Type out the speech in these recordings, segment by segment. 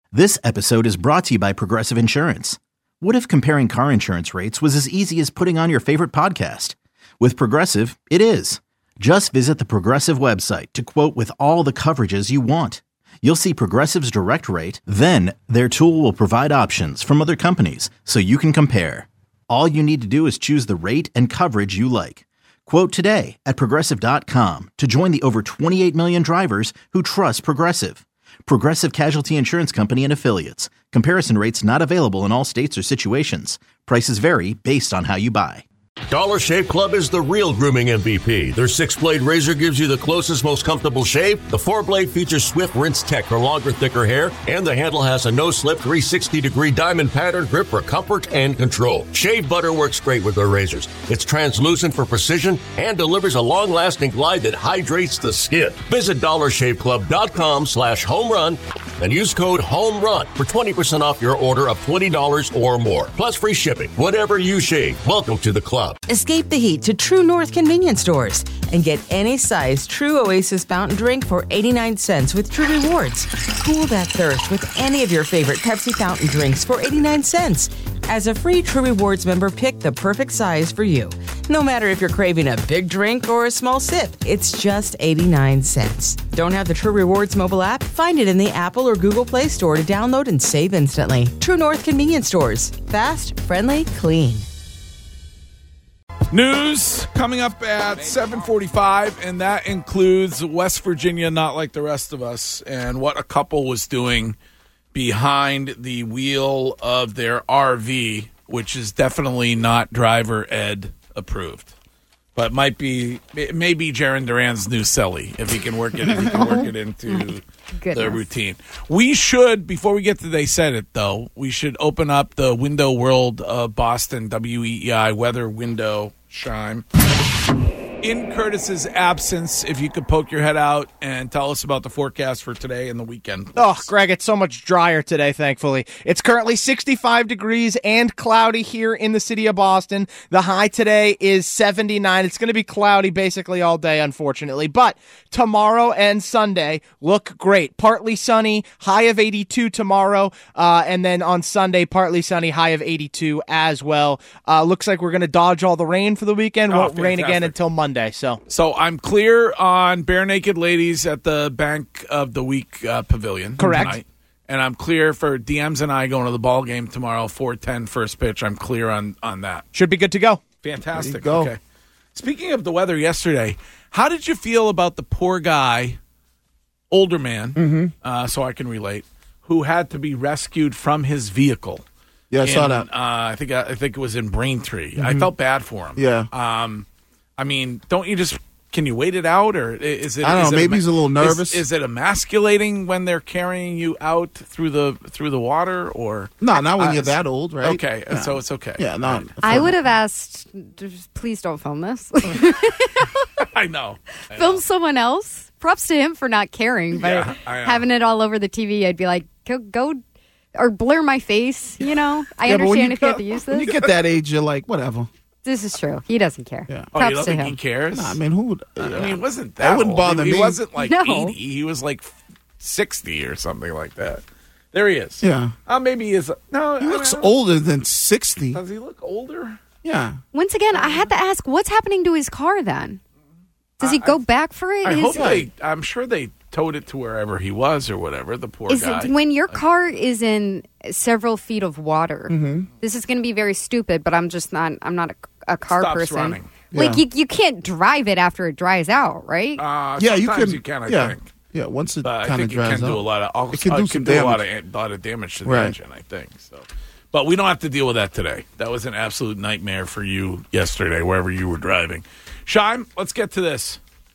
This episode is brought to you by Progressive Insurance. What if comparing car insurance rates was as easy as putting on your favorite podcast? With Progressive, it is. Just visit the Progressive website to quote with all the coverages you want. You'll see Progressive's direct rate, then their tool will provide options from other companies so you can compare. All you need to do is choose the rate and coverage you like. Quote today at Progressive.com to join the over 28 million drivers who trust Progressive. Progressive Casualty Insurance Company and Affiliates. Comparison rates not available in all states or situations. Prices vary based on how you buy. Dollar Shave Club is the real grooming MVP. Their 6-blade razor gives you the closest, most comfortable shave. The 4-blade features swift rinse tech for longer, thicker hair. And the handle has a no-slip 360-degree diamond pattern grip for comfort and control. Shave butter works great with their razors. It's translucent for precision and delivers a long-lasting glide that hydrates the skin. Visit DollarShaveClub.com/homerun and use code HOMERUN for 20% off your order of $20 or more. Plus free shipping. Whatever you shave, welcome to the club. Escape the heat to True North convenience stores and get any size True Oasis fountain drink for 89 cents with True Rewards. Cool that thirst with any of your favorite Pepsi fountain drinks for 89 cents. As a free True Rewards member, pick the perfect size for you. No matter if you're craving a big drink or a small sip, it's just 89 cents. Don't have the True Rewards mobile app? Find it in the Apple or Google Play Store to download and save instantly. True North convenience stores. Fast, friendly, clean. News coming up at 7:45, and that includes West Virginia, not like the rest of us, and what a couple was doing behind the wheel of their RV, which is definitely not driver ed approved, but it may be Jaron Duran's new celly if he can work it into the routine. We should, before we get to They Said It, though, we should open up the Window World of Boston WEEI weather window. Shime. In Curtis's absence, if you could poke your head out and tell us about the forecast for today and the weekend, please. Oh, Greg, it's so much drier today, thankfully. It's currently 65 degrees and cloudy here in the city of Boston. The high today is 79. It's going to be cloudy basically all day, unfortunately. But tomorrow and Sunday look great. Partly sunny, high of 82 tomorrow. And then on Sunday, partly sunny, high of 82 as well. Looks like we're going to dodge all the rain for the weekend. Won't rain again until Monday. So I'm clear on Bare Naked Ladies at the Bank of the Week Pavilion. Correct. Tonight. And I'm clear for DMs and I going to the ball game tomorrow, 4:10 first pitch. I'm clear on that. Should be good to go. Fantastic. Go. Okay. Speaking of the weather yesterday, how did you feel about the poor guy, older man, so I can relate, who had to be rescued from his vehicle? Yeah, I saw that. I think it was in Braintree. I felt bad for him. Yeah. I mean, can you wait it out, or is it? I don't know. Maybe he's a little nervous. Is it emasculating when they're carrying you out through the water, or no? Not when you're that old, right? Okay, yeah. So it's okay. Yeah, no. I would have asked, please don't film this. I know. Film someone else. Props to him for not caring, but having it all over the TV, I'd be like, go. Or blur my face, I understand if you have to use this. When you get that age, you're like, whatever. This is true. He doesn't care. Yeah. Oh, you Props don't to think him. he cares? Nah, I mean, who would? It wasn't that. That wouldn't bother me. He wasn't like No. 80. He was like 60 or something like that. There he is. Yeah. Maybe he is. No, He looks older than 60. Does he look older? Yeah. Once again, I had to ask, what's happening to his car then? Does he go back for it? I'm sure they towed it to wherever he was or whatever, the poor guy. When your car is in several feet of water, this is going to be very stupid, but I'm not a car Stops person. running. Like, you can't drive it after it dries out, right? Yeah, you sometimes can. you can, I think. Yeah, once it But I kind of think dries it can out. do a lot of. It can do some damage. A lot of damage to the Right. engine, I think. So, but we don't have to deal with that today. That was an absolute nightmare for you yesterday, wherever you were driving. Shime, let's get to this.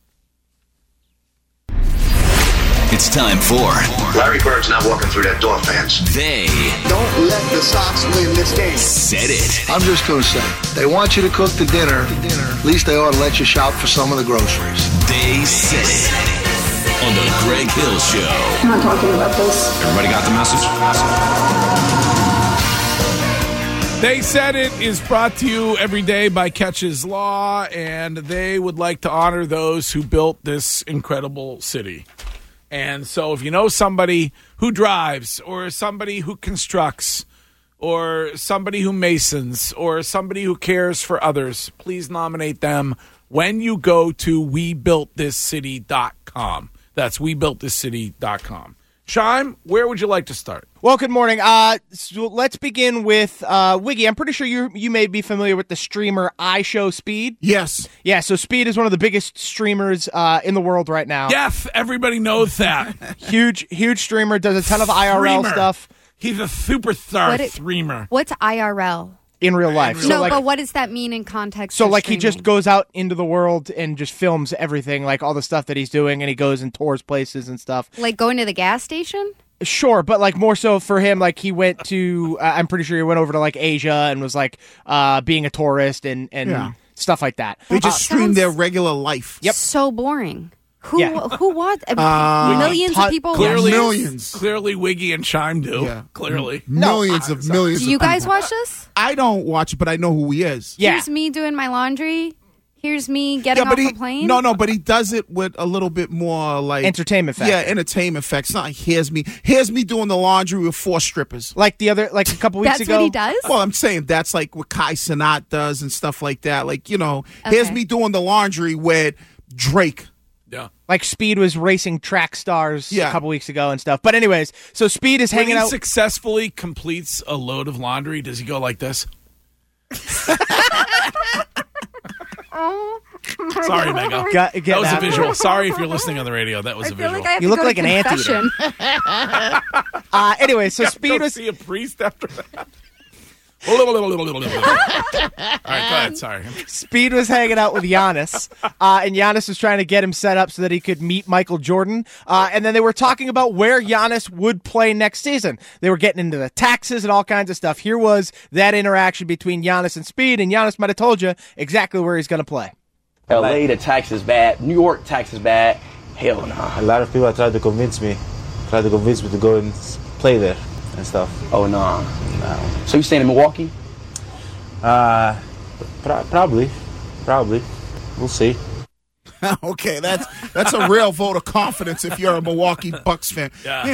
It's time for Larry Bird's not walking through that door, fans. They Don't let the Sox win this game. Said It. I'm just going to say, they want you to cook the dinner. At least they ought to let you shop for some of the groceries. They Said It. On the Greg Hill Show. I'm not talking about this. Everybody got the message? They Said It is brought to you every day by Catches Law, and they would like to honor those who built this incredible city. And so if you know somebody who drives or somebody who constructs or somebody who masons or somebody who cares for others, please nominate them when you go to WeBuiltThisCity.com. That's WeBuiltThisCity.com. Shime, where would you like to start? Well, good morning. So let's begin with Wiggy. I'm pretty sure you may be familiar with the streamer iShowSpeed. Yes. Yeah, so Speed is one of the biggest streamers in the world right now. Yes, everybody knows that. Huge streamer, does a ton of IRL stuff. He's a superstar streamer. What's IRL? In real life. But what does that mean in context? So, of like, streaming? he just goes out into the world and just films everything, like all the stuff that he's doing, and he goes and tours places and stuff. Like going to the gas station? Sure, but like more so for him, like he went to, I'm pretty sure he went over to like Asia and was like being a tourist and stuff like that. They just stream their regular life. Yep. So boring. Who what? Millions of people clearly, watch millions. Clearly, Wiggy and Chime do. Yeah. Clearly. Millions. Do you guys watch this? I don't watch it, but I know who he is. Yeah. Here's me doing my laundry. Here's me getting off a plane. No, but he does it with a little bit more like entertainment factor. Yeah, entertainment factor. It's not like here's me doing the laundry with 4 strippers. Like a couple weeks ago. That's what he does? Well, I'm saying that's like what Kai Cenat does and stuff like that. Like, here's me doing the laundry with Drake. Yeah. Like Speed was racing track stars a couple weeks ago and stuff. But anyways, so Speed is hanging out. When he successfully completes a load of laundry, does he go like this? Sorry, Mega. That was a visual. Sorry if you're listening on the radio. That was a visual. Like you look like an anteater. Anyway, so Speed was see a priest after that. All right, go ahead. Sorry. Speed was hanging out with Giannis, and Giannis was trying to get him set up so that he could meet Michael Jordan. And then they were talking about where Giannis would play next season. They were getting into the taxes and all kinds of stuff. Here was that interaction between Giannis and Speed, and Giannis might have told you exactly where he's going to play. LA, the tax is bad. New York, tax is bad. Hell no. A lot of people tried to convince me to go and play there and stuff. Oh, no. So you staying in Milwaukee? Probably. We'll see. Okay, that's a real vote of confidence if you're a Milwaukee Bucks fan.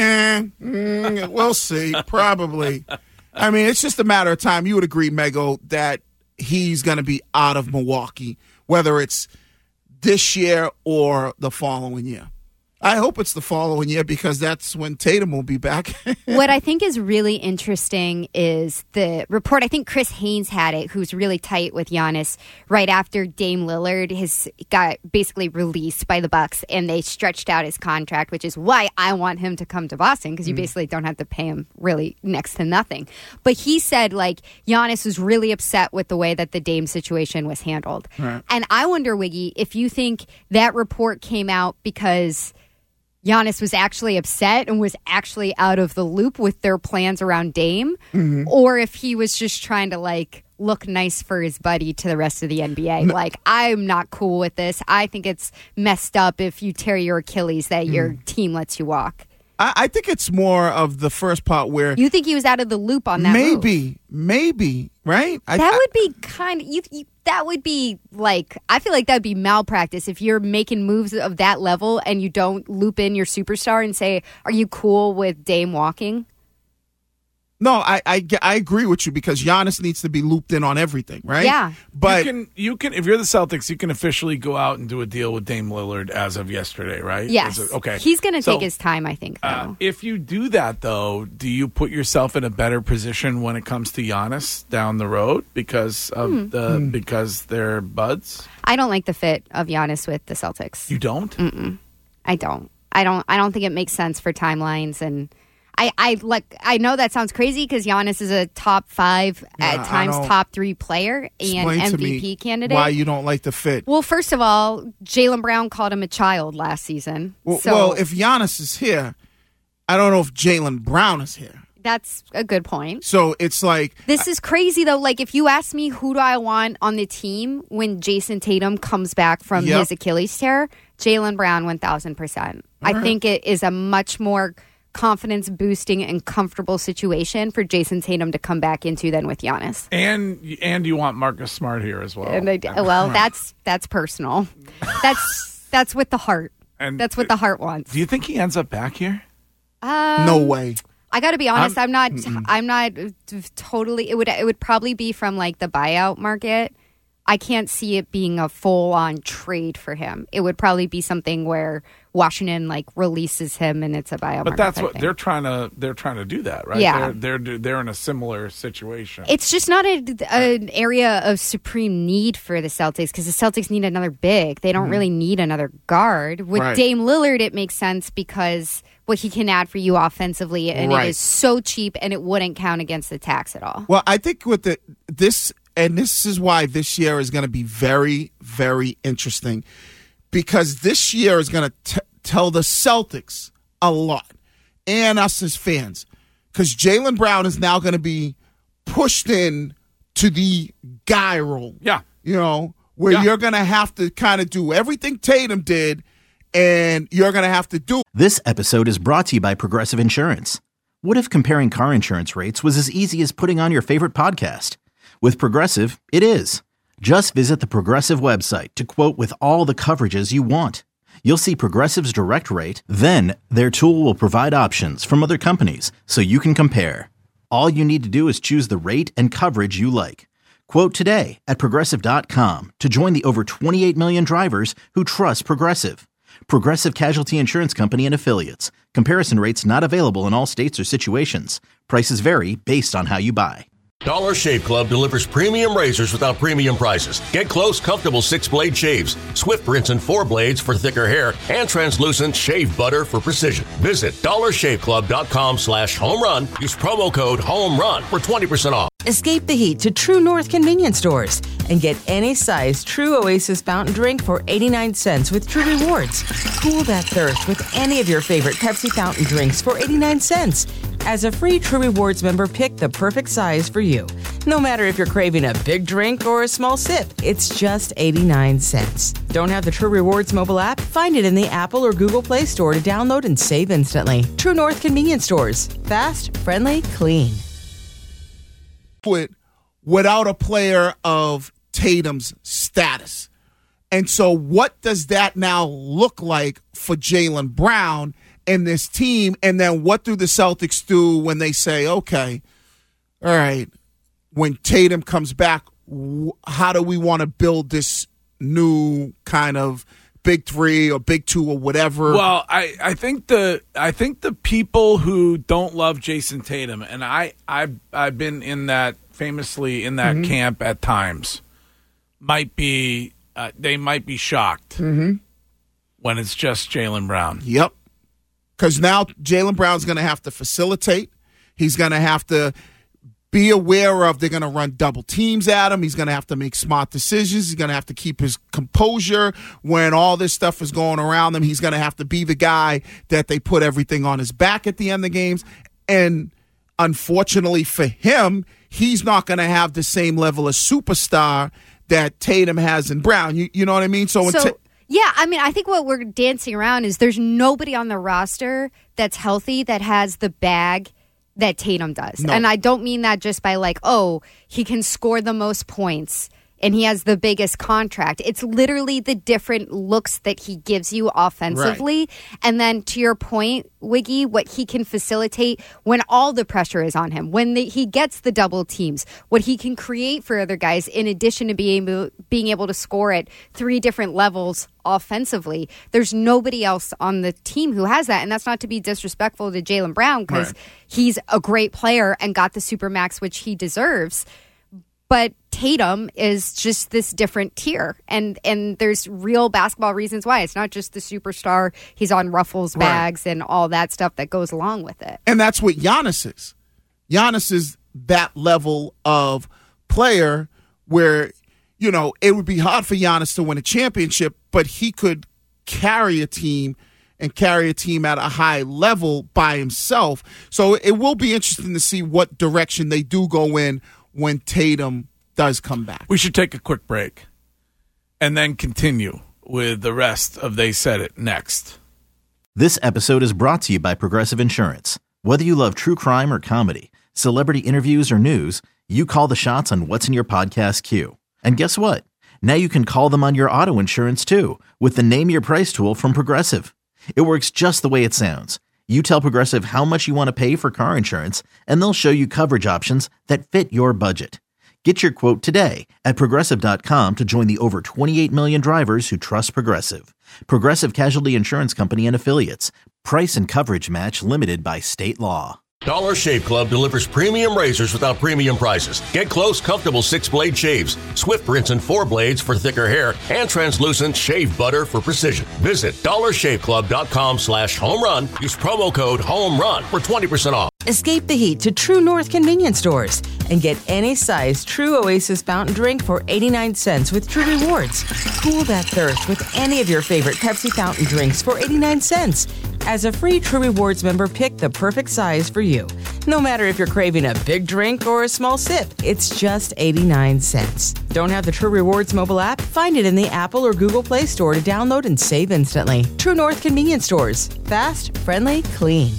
We'll see. Probably. I mean, it's just a matter of time. You would agree, Mego, that he's going to be out of Milwaukee, whether it's this year or the following year. I hope it's the following year because that's when Tatum will be back. What I think is really interesting is the report. I think Chris Haynes had it, who's really tight with Giannis, right after Dame Lillard got basically released by the Bucks, and they stretched out his contract, which is why I want him to come to Boston, because you basically don't have to pay him really next to nothing. But he said, like, Giannis was really upset with the way that the Dame situation was handled. Right. And I wonder, Wiggy, if you think that report came out because Giannis was actually upset and was actually out of the loop with their plans around Dame, or if he was just trying to, like, look nice for his buddy to the rest of the NBA. No. Like, I'm not cool with this. I think it's messed up if you tear your Achilles that your team lets you walk. I think it's more of the first part where you think he was out of the loop on that. Maybe, right? That would be kind of that would be like, I feel like that would be malpractice if you're making moves of that level and you don't loop in your superstar and say, "Are you cool with Dame walking?" No, I agree with you because Giannis needs to be looped in on everything, right? Yeah. But you can if you're the Celtics, you can officially go out and do a deal with Dame Lillard as of yesterday, right? Yes. Okay. He's going to take his time, I think, though. If you do that, though, do you put yourself in a better position when it comes to Giannis down the road because of because they're buds? I don't like the fit of Giannis with the Celtics. You don't? I don't. I don't think it makes sense for timelines, and I know that sounds crazy because Giannis is a top 5 at times top 3 player and MVP candidate. Why you don't like the fit? Well, first of all, Jaylen Brown called him a child last season. Well, if Giannis is here, I don't know if Jaylen Brown is here. That's a good point. So it's like this is crazy though. Like if you ask me who do I want on the team when Jason Tatum comes back from his Achilles tear, Jaylen Brown 1,000%. I think it is a much more confidence boosting and comfortable situation for Jason Tatum to come back into than with Giannis. And you want Marcus Smart here as well. And that's personal. That's with the heart. And that's what the heart wants. Do you think he ends up back here? No way. I got to be honest. I'm not totally. It would probably be from like the buyout market. I can't see it being a full-on trade for him. It would probably be something where Washington like releases him and it's a buyout. But that's what they're trying to do that, right? Yeah, they're in a similar situation. It's just not an area of supreme need for the Celtics because the Celtics need another big. They don't really need another guard. With Dame Lillard, it makes sense because what he can add for you offensively, and it is so cheap, and it wouldn't count against the tax at all. Well, I think with this is why this year is going to be very, very interesting, because this year is going to tell the Celtics a lot, and us as fans, because Jaylen Brown is now going to be pushed in to the guy role. Yeah. Where you're going to have to kind of do everything Tatum did, and you're going to have to do. This episode is brought to you by Progressive Insurance. What if comparing car insurance rates was as easy as putting on your favorite podcast? With Progressive, it is. Just visit the Progressive website to quote with all the coverages you want. You'll see Progressive's direct rate, then their tool will provide options from other companies so you can compare. All you need to do is choose the rate and coverage you like. Quote today at Progressive.com to join the over 28 million drivers who trust Progressive. Progressive Casualty Insurance Company and Affiliates. Comparison rates not available in all states or situations. Prices vary based on how you buy. Dollar Shave Club delivers premium razors without premium prices. Get close, comfortable 6-blade shaves, Swift Rinse and 4 blades for thicker hair, and translucent shave butter for precision. Visit dollarshaveclub.com/homerun. Use promo code HOMERUN for 20% off. Escape the heat to True North convenience stores and get any size True Oasis fountain drink for 89 cents with True Rewards. Cool that thirst with any of your favorite Pepsi fountain drinks for 89 cents. As a free True Rewards member, pick the perfect size for you. No matter if you're craving a big drink or a small sip, it's just 89 cents. Don't have the True Rewards mobile app? Find it in the Apple or Google Play Store to download and save instantly. True North convenience stores. Fast, friendly, clean. Without a player of Tatum's status. And so what does that now look like for Jaylen Brown and this team? And then what do the Celtics do when they say, okay, all right, when Tatum comes back, how do we want to build this new kind of big three or big two or whatever? Well, I think the people who don't love Jason Tatum, and I've been in that famously in that camp at times, might be they might be shocked when it's just Jaylen Brown. Yep. Because now Jaylen Brown's going to have to facilitate. He's going to have to be aware of they're going to run double teams at him. He's going to have to make smart decisions. He's going to have to keep his composure when all this stuff is going around him. He's going to have to be the guy that they put everything on his back at the end of the games. And unfortunately for him, he's not going to have the same level of superstar that Tatum has in Brown. You know what I mean? Yeah, I mean, I think what we're dancing around is there's nobody on the roster that's healthy that has the bag that Tatum does. No. And I don't mean that just by like, oh, he can score the most points and he has the biggest contract. It's literally the different looks that he gives you offensively. Right. And then to your point, Wiggy, what he can facilitate when all the pressure is on him, when he gets the double teams, what he can create for other guys in addition to being able to score at 3 different levels offensively. There's nobody else on the team who has that. And that's not to be disrespectful to Jaylen Brown because he's a great player and got the Supermax, which he deserves. But Tatum is just this different tier. And there's real basketball reasons why. It's not just the superstar. He's on Ruffles bags and all that stuff that goes along with it. And that's what Giannis is. Giannis is that level of player where, you know, it would be hard for Giannis to win a championship, but he could carry a team and carry a team at a high level by himself. So it will be interesting to see what direction they do go in when Tatum does come back. We should take a quick break and then continue with the rest of They Said It next. This episode is brought to you by Progressive Insurance. Whether you love true crime or comedy, celebrity interviews or news, you call the shots on what's in your podcast queue. And guess what? Now you can call them on your auto insurance too with the Name Your Price tool from Progressive. It works just the way it sounds. You tell Progressive how much you want to pay for car insurance, and they'll show you coverage options that fit your budget. Get your quote today at Progressive.com to join the over 28 million drivers who trust Progressive. Progressive Casualty Insurance Company and Affiliates. Price and coverage match limited by state law. Dollar Shave Club delivers premium razors without premium prices. Get close, comfortable 6-blade shaves, swift rinse and 4 blades for thicker hair, and translucent shave butter for precision. Visit dollarshaveclub.com/home run. Use promo code HOMERUN for 20% off. Escape the heat to True North convenience stores and get any size True Oasis fountain drink for 89 cents with True Rewards. Cool that thirst with any of your favorite Pepsi fountain drinks for 89 cents. As a free True Rewards member, pick the perfect size for you. No matter if you're craving a big drink or a small sip, it's just 89 cents. Don't have the True Rewards mobile app? Find it in the Apple or Google Play Store to download and save instantly. True North convenience stores. Fast, friendly, clean.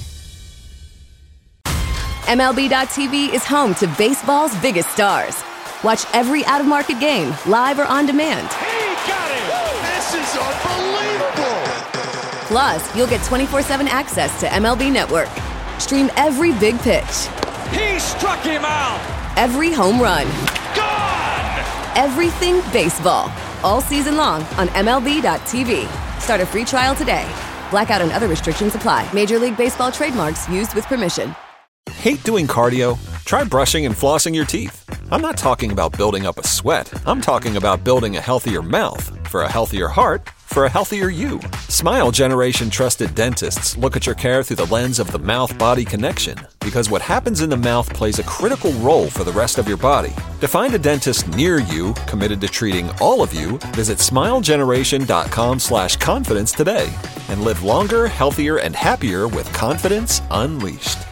MLB.tv is home to baseball's biggest stars. Watch every out-of-market game, live or on demand. He got it! This is unbelievable! Plus, you'll get 24/7 access to MLB Network. Stream every big pitch. He struck him out! Every home run. Gone! Everything baseball. All season long on MLB.tv. Start a free trial today. Blackout and other restrictions apply. Major League Baseball trademarks used with permission. Hate doing cardio? Try brushing and flossing your teeth. I'm not talking about building up a sweat. I'm talking about building a healthier mouth for a healthier heart for a healthier you. Smile Generation trusted dentists look at your care through the lens of the mouth-body connection, because what happens in the mouth plays a critical role for the rest of your body. To find a dentist near you committed to treating all of you, visit smilegeneration.com/confidence today and live longer, healthier, and happier with confidence unleashed.